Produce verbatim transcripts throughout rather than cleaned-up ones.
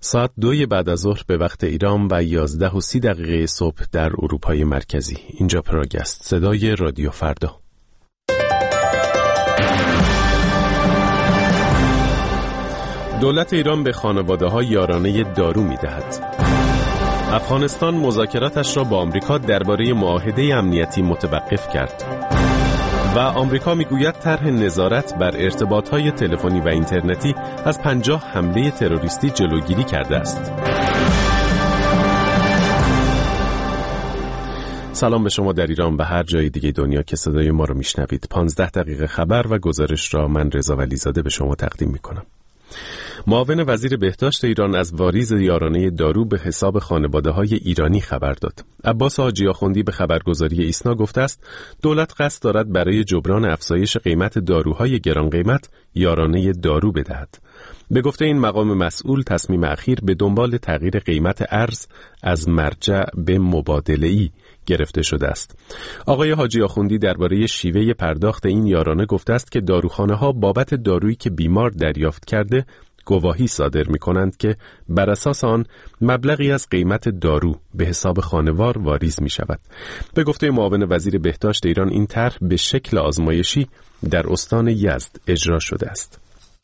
ساعت دوی بعد از ظهر به وقت ایران و یازده و سی دقیقه صبح در اروپای مرکزی. اینجا پراگ است، صدای رادیو فردا. دولت ایران به خانواده‌ها یارانه دارو می‌دهد. افغانستان مذاکراتش را با آمریکا درباره معاهده امنیتی متوقف کرد. و آمریکا میگوید طرح نظارت بر ارتباطات تلفنی و اینترنتی از پنجاه حمله تروریستی جلوگیری کرده است. سلام به شما در ایران و هر جای دیگه دنیا که صدای ما رو میشنوید. پانزده دقیقه خبر و گزارش را من رضا ولیزاده به شما تقدیم میکنم. معاون وزیر بهداشت ایران از واریز یارانه دارو به حساب خانواده‌های ایرانی خبر داد. عباس حاجی آخوندی به خبرگزاری ایسنا گفته است دولت قصد دارد برای جبران افزایش قیمت داروهای گران قیمت یارانه دارو بدهد. به گفته این مقام مسئول تصمیم اخیر به دنبال تغییر قیمت ارز از مرجع به مبادله‌ای گرفته شده است. آقای حاجی آخوندی درباره شیوه پرداخت این یارانه گفته است که داروخانه‌ها بابت دارویی که بیمار دریافت کرده گواهی صادر می‌کنند که بر اساس آن مبلغی از قیمت دارو به حساب خانوار واریز می‌شود. به گفته معاون وزیر بهداشت ایران این طرح به شکل آزمایشی در استان یزد اجرا شده است.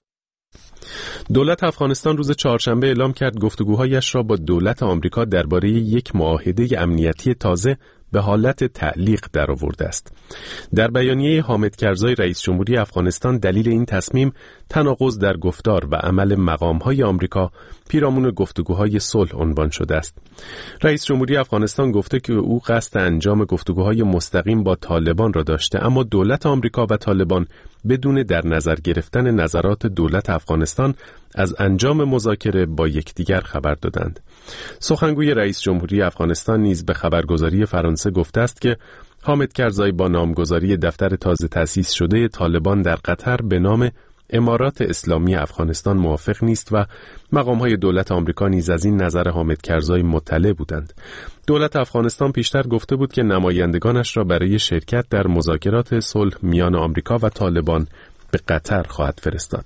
دولت افغانستان روز چهارشنبه اعلام کرد گفتگوهایش را با دولت آمریکا درباره یک معاهده امنیتی تازه به حالت تعلیق درآورده است. در بیانیه حامد کرزای رئیس جمهوری افغانستان دلیل این تصمیم تناقض در گفتار و عمل مقام‌های آمریکا پیرامون گفتگوهای صلح عنوان شده است. رئیس جمهوری افغانستان گفته که او قصد انجام گفتگوهای مستقیم با طالبان را داشته، اما دولت آمریکا و طالبان بدون در نظر گرفتن نظرات دولت افغانستان از انجام مذاکره با یکدیگر خبر دادند. سخنگوی رئیس جمهوری افغانستان نیز به خبرگزاری فرانسه گفته است که حامد کرزای با نامگذاری دفتر تازه تأسیس شده طالبان در قطر به نام امارات اسلامی افغانستان موافق نیست و مقام‌های دولت آمریکا نیز از این نظر حامد کرزای مطلع بودند. دولت افغانستان پیشتر گفته بود که نمایندگانش را برای شرکت در مذاکرات صلح میان آمریکا و طالبان به قطر خواهد فرستاد.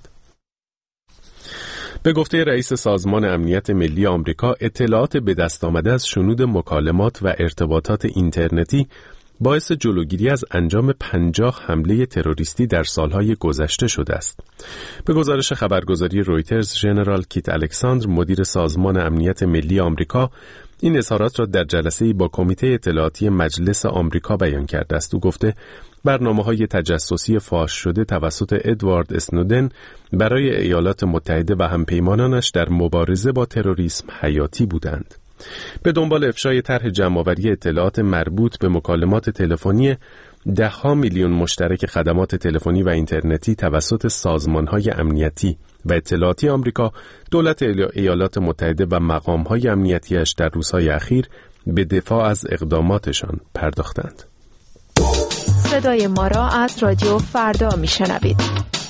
به گفته رئیس سازمان امنیت ملی آمریکا، اطلاعات به دست آمده از شنود مکالمات و ارتباطات اینترنتی باعث جلوگیری از انجام پنجاه حمله تروریستی در سالهای گذشته شده است. به گزارش خبرگزاری رویترز، ژنرال کیت الکساندر، مدیر سازمان امنیت ملی آمریکا، این اظهارات را در جلسه‌ای با کمیته اطلاعاتی مجلس آمریکا بیان کرده است. او گفته برنامه‌های تجسسی فاش شده توسط ادوارد اسنودن برای ایالات متحده و همپیمانانش در مبارزه با تروریسم حیاتی بودند. به دنبال افشای طرح جمع‌آوری اطلاعات مربوط به مکالمات تلفنی ده‌ها میلیون مشترک خدمات تلفنی و اینترنتی توسط سازمان‌های امنیتی و اطلاعاتی آمریکا، دولت ایالات متحده و مقام‌های امنیتیش در روزهای اخیر به دفاع از اقداماتشان پرداختند. صدای ما را از رادیو فردا میشنوید.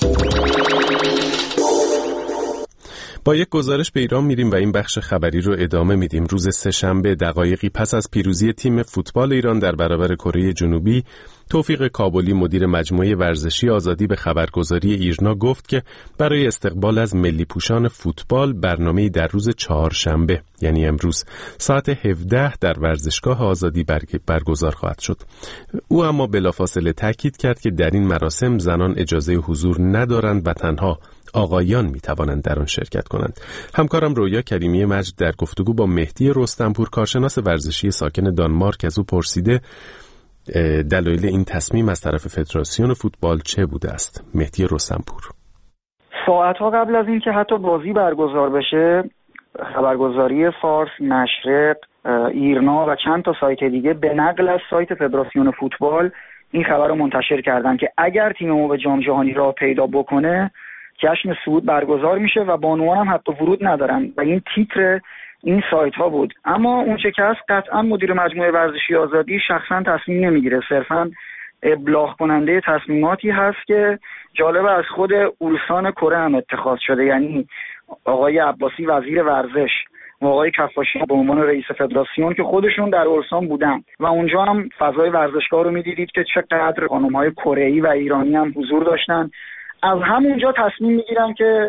با یک گزارش به ایران میریم و این بخش خبری رو ادامه میدیم. روز سه‌شنبه دقایقی پس از پیروزی تیم فوتبال ایران در برابر کره جنوبی، توفیق کابلی مدیر مجموعه ورزشی آزادی به خبرگزاری ایرنا گفت که برای استقبال از ملی پوشان فوتبال برنامه‌ای در روز چهارشنبه یعنی امروز ساعت هفده در ورزشگاه آزادی برگزار خواهد شد. او اما بلافاصله تاکید کرد که در این مراسم زنان اجازه حضور ندارند و تنها آقایان می توانند در آن شرکت کنند. همکارم رویا کریمی مجد در گفتگو با مهدی رستمپور، کارشناس ورزشی ساکن دانمارک، از او پرسیده دلایل این تصمیم از طرف فدراسیون فوتبال چه بوده است. مهدی رستمپور: ساعتها قبل از اینکه حتی بازی برگزار بشه، خبرگزاری فارس، مشرق، ایرنا و چند تا سایت دیگه به نقل از سایت فدراسیون فوتبال این خبر رو منتشر کردن که اگر تیم ما به جام جهانی راه پیدا بکنه جشن صعود برگزار میشه و بانوان هم حتی ورود ندارن و این تیتر این سایت ها بود. اما اون چه که هست قطعا مدیر مجموعه ورزشی آزادی شخصا تصمیم نمیگیره، صرفا ابلاغ کننده تصمیماتی هست که جالب از خود اولسان کره هم اتخاذ شده، یعنی آقای عباسی وزیر ورزش و آقای کفاشی به عنوان رئیس فدراسیون که خودشون در اولسان بودن و اونجا هم فضای ورزشگاه رو میدیدید که چقدر خانم‌های کره‌ای و ایرانی هم حضور داشتن. از همونجا تصمیم میگیرن که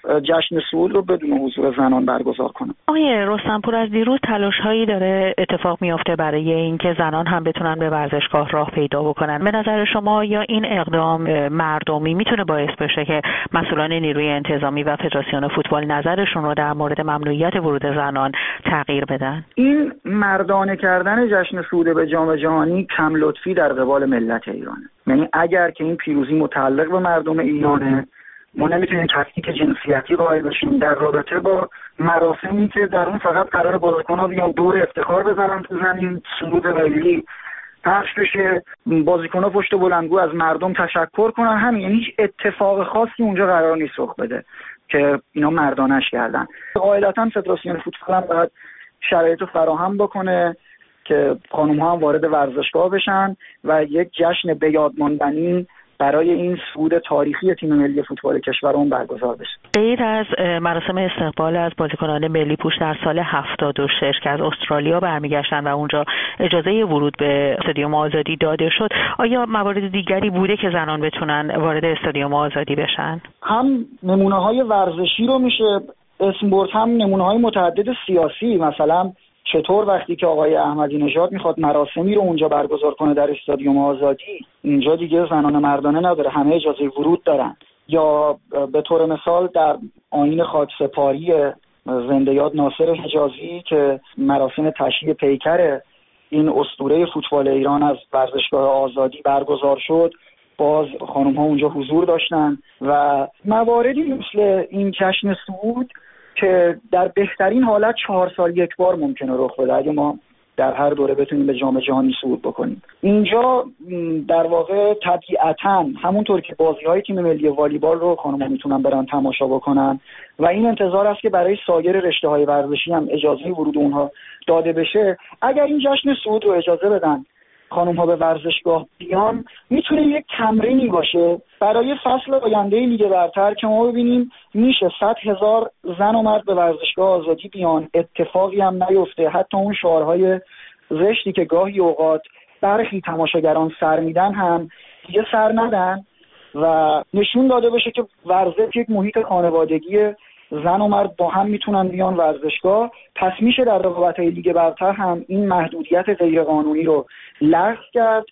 جشن صعود رو بدون حضور زنان برگزار کنن. آقای رستمپور، از دیروز تلاش‌هایی داره اتفاق میفته برای اینکه زنان هم بتونن به ورزشگاه راه پیدا بکنن. به نظر شما یا این اقدام مردمی میتونه باعث بشه که مسئولان نیروی انتظامی و فدراسیون فوتبال نظرشون رو در مورد ممنوعیت ورود زنان تغییر بدن؟ این مردانه کردن جشن صعود به جام جهانی کم لطفی در قبال ملت ایرانه. یعنی اگر که این پیروزی متعلق به مردم ایرانه، ما نمیتونیم تفکیک جنسیتی قائل بشیم در رابطه با مراسمی که در اون فقط قرار بازیکن‌ها بیان دور افتخار بزنن تو زمین، صعود ملی پخش بشه، بازیکن‌ها پشت بلندگو از مردم تشکر کنن، همین. یعنی هیچ اتفاق خاصی اونجا قرار نیست رخ بده که اینا مردانش کردن. قاعدتاً فدراسیون فوتبال هم باید شرایطو فراهم بکنه که خانم‌ها هم وارد ورزشگاه بشن و یک جشن به یاد ماندنی برای این صعود تاریخی تیم ملی فوتبال کشورمون برگزار بشه. غیر از مراسم استقبال از بازیکنان ملی پوش در سال هفتاد و شش که از استرالیا برمیگشتن و اونجا اجازه ورود به استادیوم آزادی داده شد، آیا موارد دیگری بوده که زنان بتونن وارد استادیوم آزادی بشن؟ هم نمونه‌های ورزشی رو میشه اسم برد، هم نمونه‌های متعدد سیاسی. مثلا چطور وقتی که آقای احمدی نژاد میخواد مراسمی رو اونجا برگزار کنه در استادیوم آزادی، اینجا دیگه زنان مردانه نداره، همه اجازه ورود دارن. یا به طور مثال در آیین خاکسپاری زنده یاد ناصر حجازی که مراسم تشییع پیکر این اسطوره فوتبال ایران از ورزشگاه آزادی برگزار شد، باز خانم ها اونجا حضور داشتن. و مواردی مثل این جشن صعود که در بهترین حالت چهار سال یک بار ممکنه رخ بده اگه ما در هر دوره بتونیم به جام جهانی صعود بکنیم. اینجا در واقع طبیعتاً همونطور که بازی‌های تیم ملی والیبال رو خانم‌ها میتونن برن تماشا بکنن و این انتظار است که برای سایر رشته‌های ورزشی هم اجازه ورود اونها داده بشه، اگر این جشن صعود رو اجازه بدن خانم ها به ورزشگاه بیان، میتونه یک تمرینی باشه برای فصل آینده لیگ برتر که ما ببینیم میشه صد هزار زن و مرد به ورزشگاه آزادی بیان، اتفاقی هم نیفته، حتی اون شعارهای زشتی که گاهی اوقات برخی تماشاگران سر میدن هم دیگه سر ندن و نشون داده بشه که ورزش یک محیط خانوادگی، زن و مرد با هم میتونن بیان ورزشگاه. پس میشه در رقابت‌های لیگ برتر هم این محدودیت غیرقانونی رو لغو کرد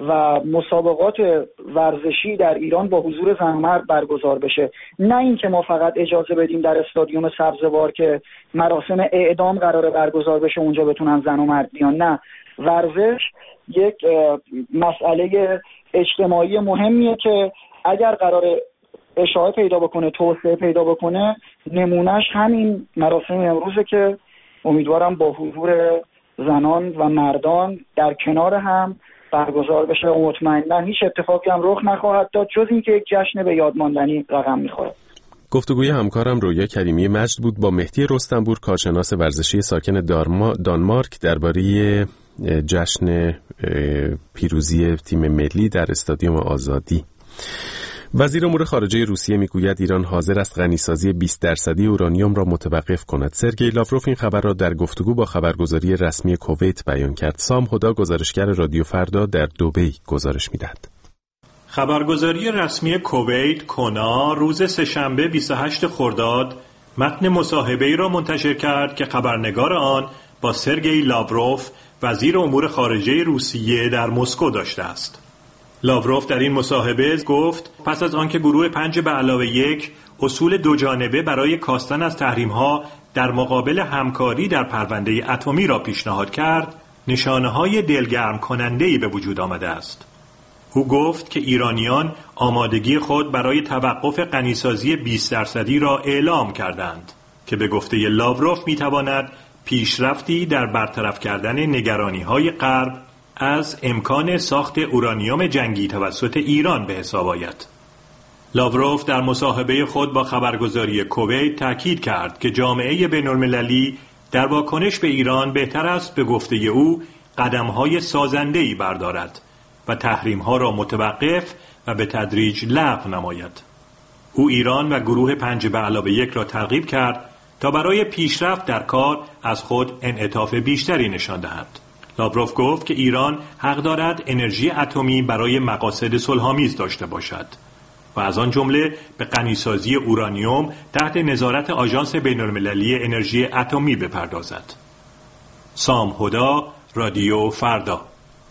و مسابقات ورزشی در ایران با حضور زن و مرد برگزار بشه. نه اینکه ما فقط اجازه بدیم در استادیوم سبزوار که مراسم اعدام قراره برگزار بشه اونجا بتونن زن و مرد بیان. نه، ورزش یک مسئله اجتماعی مهمیه که اگر قراره اشاعه پیدا بکنه، توسعه پیدا بکنه، نمونهش همین مراسم امروزه که امیدوارم با حضور زنان و مردان در کنار هم برگزار بشه و مطمئناً هیچ اتفاقی هم رخ نخواهد داد جز اینکه یک جشن به یادماندنی رقم میخوره. گفتگوی همکارم رویا کریمی مجد بود با مهدی رستمپور، کارشناس ورزشی ساکن دانمارک، درباره جشن پیروزی تیم ملی در استادیوم آزادی. وزیر امور خارجه روسیه میگوید ایران حاضر است غنیسازی بیست درصدی اورانیوم را متوقف کند. سرگئی لاوروف این خبر را در گفتگو با خبرگزاری رسمی کویت بیان کرد. سام هدا، گزارشگر رادیو فردا، در دبی گزارش میدهد. خبرگزاری رسمی کویت کونا روز سه‌شنبه بیست و هشتم خرداد متن مصاحبه‌ای را منتشر کرد که خبرنگار آن با سرگئی لاوروف وزیر امور خارجه روسیه در مسکو داشته است. لاوروف در این مصاحبه گفت پس از آنکه گروه پنج به علاوه یک اصول دو جانبه برای کاستن از تحریم‌ها در مقابل همکاری در پرونده اتمی را پیشنهاد کرد، نشانه‌های دلگرم کننده‌ای به وجود آمده است. او گفت که ایرانیان آمادگی خود برای توقف غنیسازی بیست درصدی را اعلام کردند که به گفته لاوروف می‌تواند پیشرفتی در برطرف کردن نگرانی‌های غرب از امکان ساخت اورانیوم جنگی توسط ایران به حساب آید. لاوروف در مصاحبه خود با خبرگزاری کویت تاکید کرد که جامعه بین‌المللی در واکنش به ایران بهتر است به گفته او قدم‌های سازنده‌ای بردارد و تحریم‌ها را متوقف و به تدریج لغو نماید. او ایران و گروه پنج به علاوه یک را ترغیب کرد تا برای پیشرفت در کار از خود انعطاف بیشتری نشان دهد. لاوروف گفت که ایران حق دارد انرژی اتمی برای مقاصد صلح‌آمیز داشته باشد و از آن جمله به غنیسازی اورانیوم تحت نظارت آژانس بین‌المللی انرژی اتمی بپردازد. سام هدا، رادیو فردا.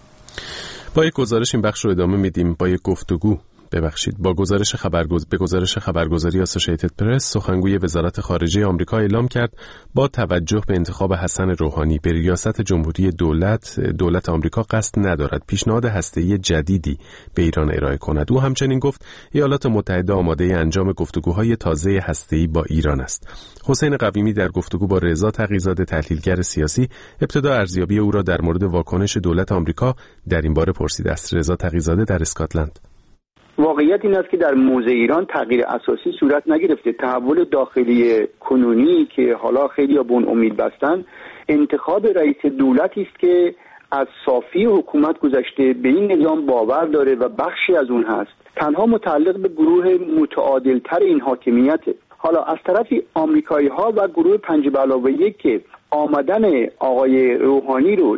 با یک گزارش این بخش رو ادامه میدیم با یک گفتگو ببخشید با گزارش خبرگز به گزارش خبرگزاری اسوسییتد پرس. سخنگوی وزارت خارجه آمریکا اعلام کرد با توجه به انتخاب حسن روحانی به ریاست جمهوری دولت دولت آمریکا قصد ندارد پیشنهاد هسته‌ای جدیدی به ایران ارائه کند. او همچنین گفت ایالات متحده آماده انجام گفتگوهای تازه هسته‌ای با ایران است. حسین قویمی در گفتگو با رضا تقی‌زاده تحلیلگر سیاسی ابتدا ارزیابی او را در مورد واکنش دولت آمریکا در این باره پرسیده است. رضا تقی‌زاده در اسکاتلند. واقعیت این است که در موضع ایران تغییر اساسی صورت نگرفته. تحول داخلی کنونی که حالا خیلی به اون امید بستن، انتخاب رئیس دولتی است که از صافی حکومت گذشته به این نظام باور داره و بخشی از اون هست. تنها متعلق به گروه متعادلتر این حاکمیته. حالا از طرفی آمریکایی ها و گروه پنج به علاوه یک که آمدن آقای روحانی رو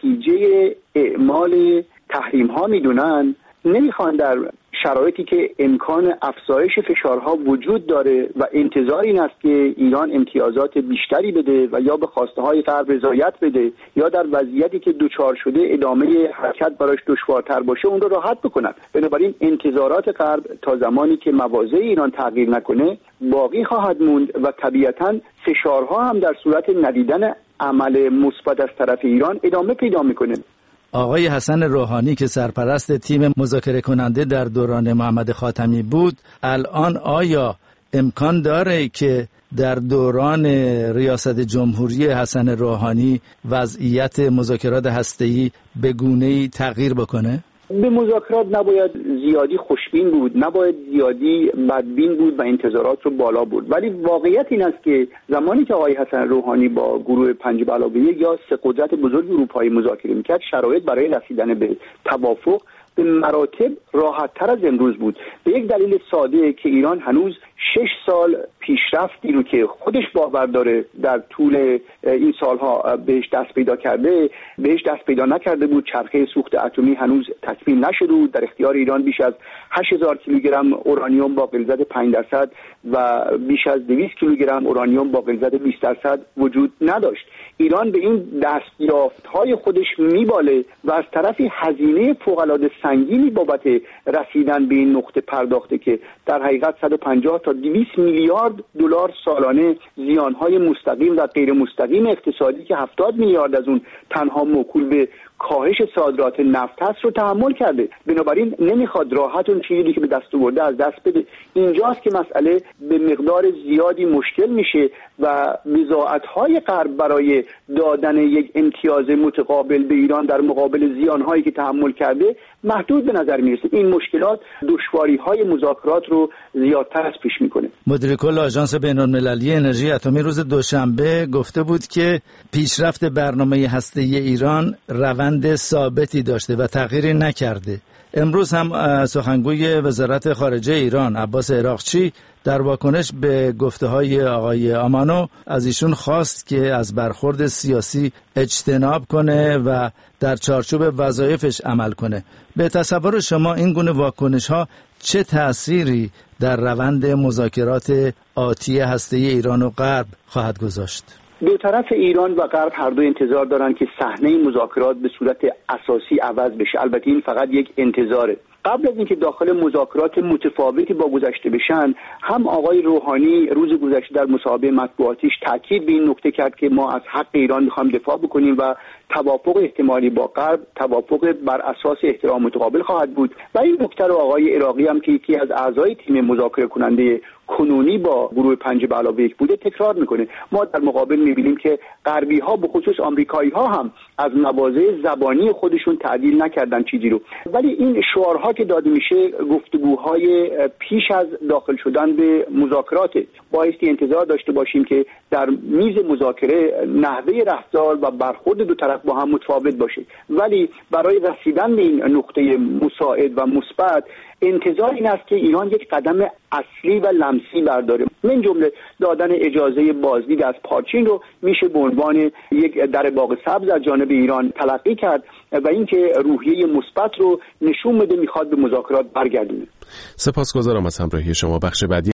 نتیجه اعمال تحریم ها میدونن، نمیخوان در شرایطی که امکان افزایش فشارها وجود داره و انتظار این است که ایران امتیازات بیشتری بده و یا به خواسته های غرب رضایت بده یا در وضعیتی که دوچار شده ادامه حرکت براش دشوارتر باشه اون رو راحت بکنن. بنابراین انتظارات غرب تا زمانی که مواضع ایران تغییر نکنه باقی خواهد موند و طبیعتاً فشارها هم در صورت ندیدن عمل مثبت از طرف ایران ادامه پیدا میکنه. آقای حسن روحانی که سرپرست تیم مذاکره کننده در دوران محمد خاتمی بود، الان آیا امکان داره که در دوران ریاست جمهوری حسن روحانی وضعیت مذاکرات هسته‌ای به گونه‌ای تغییر بکنه؟ به مذاکرات نباید زیادی خوشبین بود، نباید زیادی بدبین بود و انتظارات رو بالا برد. ولی واقعیت این است که زمانی که آقای حسن روحانی با گروه پنج به علاوه یک یا سه قدرت بزرگ اروپایی مذاکره میکرد، شرایط برای رسیدن به توافق به مراتب راحت تر از امروز بود. به یک دلیل ساده که ایران هنوز شش سال پیشرفتی رو که خودش باور داره در طول این سالها بهش دست پیدا کرده بهش دست پیدا نکرده بود. چرخه سوخت اتمی هنوز تکمیل نشده بود. در اختیار ایران بیش از هشت هزار کیلوگرم اورانیوم با غلظت پنج درصد و بیش از دویست کیلوگرم اورانیوم با غلظت بیست درصد وجود نداشت. ایران به این دستیافت‌های خودش میباله و از طرفی هزینه فوق‌العاده سنگینی بابت رسیدن به این نقطه پرداخته که در حقیقت صد و پنجاه تا دویست میلیارد دلار سالانه زیانهای مستقیم و غیر مستقیم اقتصادی که هفتاد میلیارد از اون تنها موکول به کاهش صادرات نفت هست رو تحمل کرده. بنابراین نمیخواد راحت اون چیزی که به دست آورده از دست بده. اینجاست که مسئله به مقدار زیادی مشکل میشه و بضاعت‌های غرب برای دادن یک امتیاز متقابل به ایران در مقابل زیان‌هایی که تحمل کرده محدود به نظر میرسه. این مشکلات دشواری‌های مذاکرات رو زیادتر از پیش میکنه. مدیر کل آژانس بین‌المللی انرژی اتمی روز دوشنبه گفته بود که پیشرفت برنامه هسته‌ای ایران روند ثابتی داشته و تغییری نکرده. امروز هم سخنگوی وزارت خارجه ایران عباس عراقچی در واکنش به گفته‌های آقای آمانو از ایشون خواست که از برخورد سیاسی اجتناب کنه و در چارچوب وظایفش عمل کنه. به تصور شما این گونه واکنش‌ها چه تأثیری در روند مذاکرات آتی هسته‌ای ایران و غرب خواهد گذاشت؟ دو طرف ایران و غرب هر دو انتظار دارن که صحنه مذاکرات به صورت اساسی عوض بشه. البته این فقط یک انتظاره. قبل از اینکه داخل مذاکرات متفاوتی با گذشته بشن، هم آقای روحانی روز گذشته در مصاحبه مطبوعاتیش تاکید به این نکته کرد که ما از حق ایران میخوایم دفاع بکنیم و توافق احتمالی با غرب توافق بر اساس احترام متقابل خواهد بود. و این نکته رو آقای عراقی هم که یکی از اعضای تیم مذاکره کننده کنونی با گروه پنج به علاوه یک بوده تکرار میکنه. ما در مقابل میبینیم که غربی ها به خصوص آمریکایی ها هم از مواضع زبانی خودشون تعدیل نکردن چیزی رو. ولی این شعارها که داده میشه گفتگوهای پیش از داخل شدن به مذاکرات. بایستی انتظار داشته باشیم که در میز مذاکره نحوه رفتار و برخورد دو طرف با هم متفاوت باشه، ولی برای رسیدن به این نقطه مساعد و مثبت انتظار این است که ایران یک قدم اصلی و لمسی برداره. من جمله دادن اجازه بازدید از پارچین رو میشه به عنوان یک در باغ سبز از جانب ایران تلقی کرد و اینکه روحیه مثبت رو نشون بده میخواد به مذاکرات برگردونه. سپاسگزارم از همراهی شما. بخش بعدی